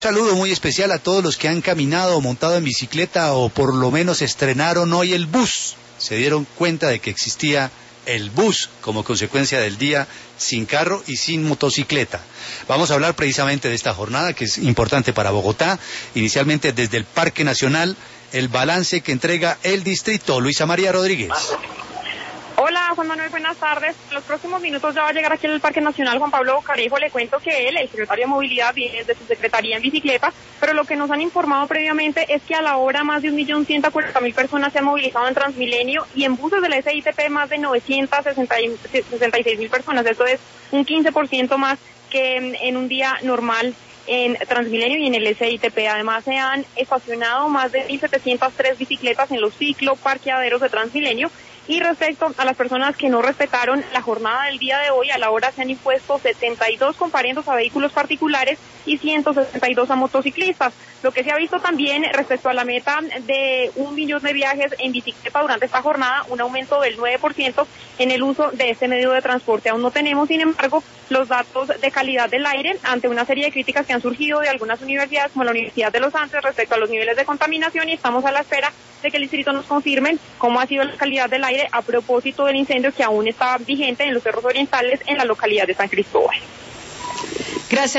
Saludo muy especial a todos los que han caminado o montado en bicicleta o por lo menos estrenaron hoy el bus. Se dieron cuenta de que existía el bus como consecuencia del día sin carro y sin motocicleta. Vamos a hablar precisamente de esta jornada que es importante para Bogotá. Inicialmente desde el Parque Nacional, el balance que entrega el distrito. Luisa María Rodríguez. Hola Juan Manuel, buenas tardes. En los próximos minutos ya va a llegar aquí al Parque Nacional Juan Pablo Bocarejo. Le cuento que él, el secretario de Movilidad, viene desde su secretaría en bicicleta, pero lo que nos han informado previamente es que a la hora más de 1.140.000 personas se han movilizado en Transmilenio y en buses de la SITP más de 966.000 personas. Esto es un 15% más que en un día normal en Transmilenio y en el SITP. Además se han estacionado más de 1.703 bicicletas en los cicloparqueaderos de Transmilenio. Y respecto a las personas que no respetaron la jornada del día de hoy, a la hora se han impuesto 72 comparendos a vehículos particulares y 162 a motociclistas. Lo que se ha visto también respecto a la meta de 1 millón de viajes en bicicleta durante esta jornada, un aumento del 9% en el uso de este medio de transporte. Aún no tenemos, sin embargo, los datos de calidad del aire ante una serie de críticas que han surgido de algunas universidades, como la Universidad de los Andes, respecto a los niveles de contaminación, y estamos a la espera de que el distrito nos confirmen cómo ha sido la calidad del aire a propósito del incendio que aún está vigente en los cerros orientales en la localidad de San Cristóbal. Gracias.